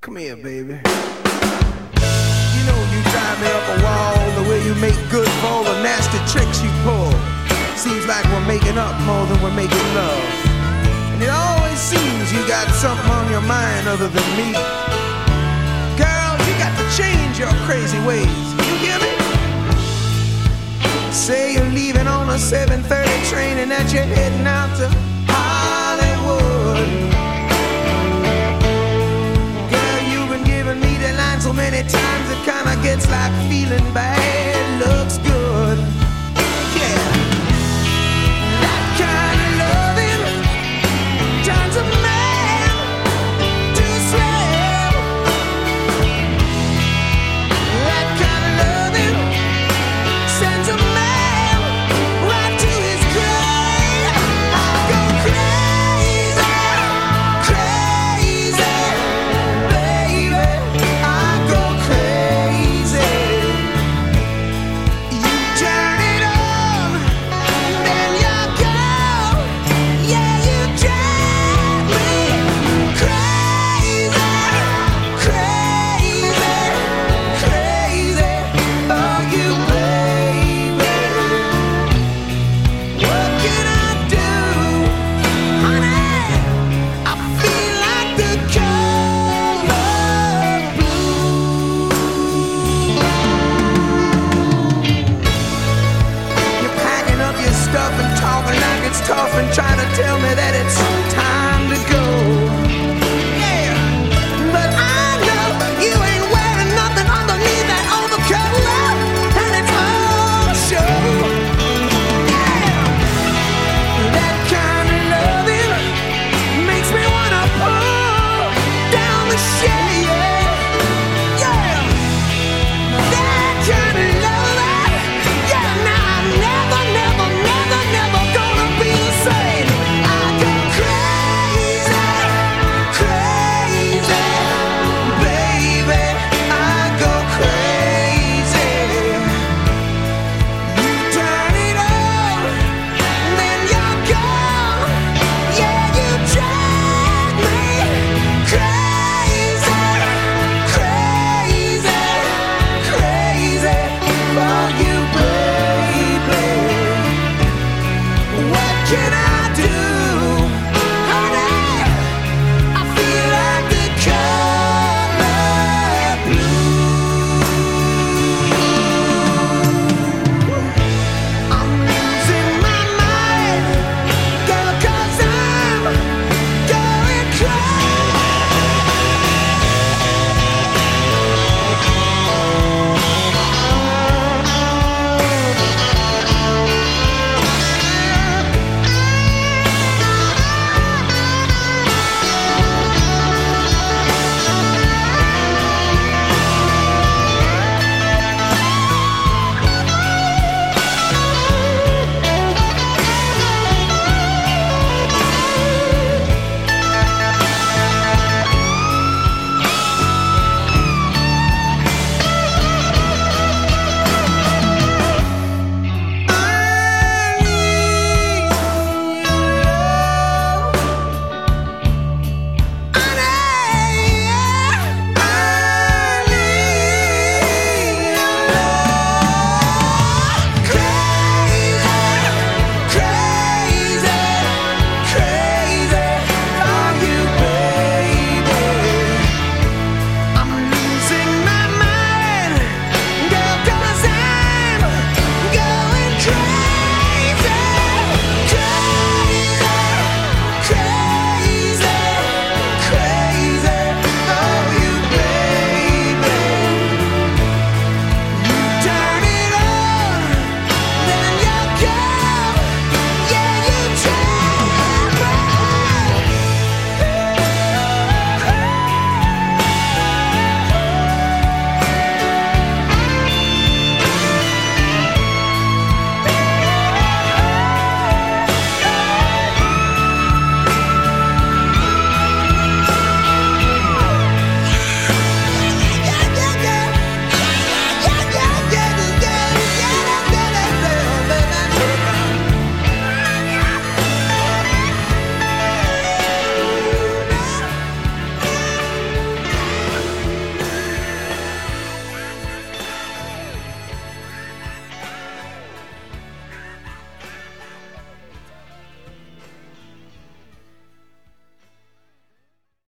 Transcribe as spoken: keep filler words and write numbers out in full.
Come here, baby. You know you drive me up a wall, the way you make good for all the nasty tricks you pull. Seems like we're making up more than we're making love. And it always seems you got something on your mind other than me. Girl, you got to change your crazy ways. You hear me? Say you're leaving on a seven thirty train and that you're heading out to Hollywood. Girl, you've been giving me the line so many times it kinda gets like feeling bad.